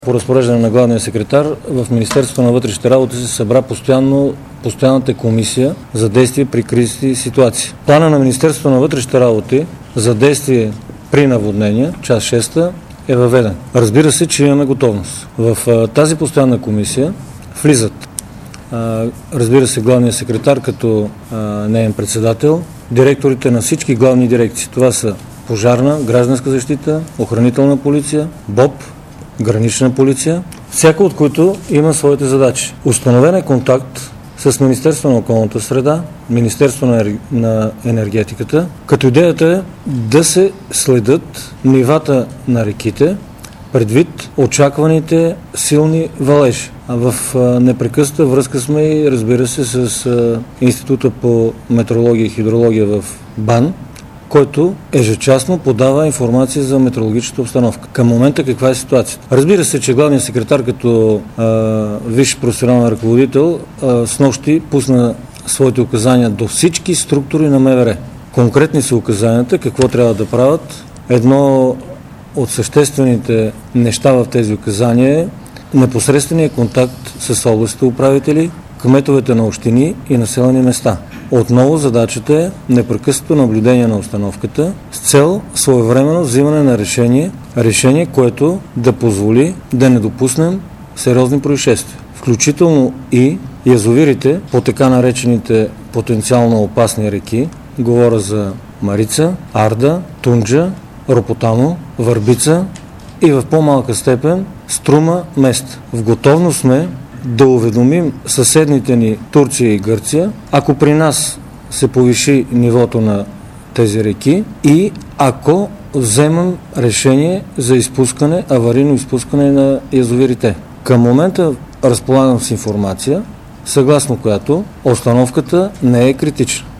По разпореждане на главния секретар в Министерството на вътрешните работи се събра постоянната комисия за действие при кризисни ситуации. Плана на Министерството на вътрешните работи за действие при наводнения, част 6, е въведен. Разбира се, че имаме готовност. В тази постоянна комисия влизат, разбира се, главния секретар като неин председател, директорите на всички главни дирекции. Това са пожарна, гражданска защита, охранителна полиция, БОП, гранична полиция, всяка от които има своите задачи. Установен е контакт с Министерството на околната среда, Министерството на енергетиката, като идеята е да се следят нивата на реките предвид очакваните силни валежи. В непрекъсната връзка сме и, разбира се, с Института по метеорология и хидрология в БАН, който ежечасно подава информация за метеорологичната обстановка. Към момента каква е ситуацията? Разбира се, че главният секретар като висш професионален ръководител снощи пусна своите указания до всички структури на МВР. Конкретни са указанията, какво трябва да правят. Едно от съществените неща в тези указания е непосредствения контакт с областните управители, кметовете на общини и населени места. Отново задачата е непрекъснато наблюдение на обстановката с цел своевременно взимане на решение, което да позволи да не допуснем сериозни происшествия. Включително и язовирите по така наречените потенциално опасни реки, говоря за Марица, Арда, Тунджа, Ропотамо, Върбица и в по-малка степен Струма, Мест. В готовност сме да уведомим съседните ни Турция и Гърция, ако при нас се повиши нивото на тези реки и ако вземем решение за аварийно изпускане на язовирите. Към момента разполагам с информация, съгласно която обстановката не е критична.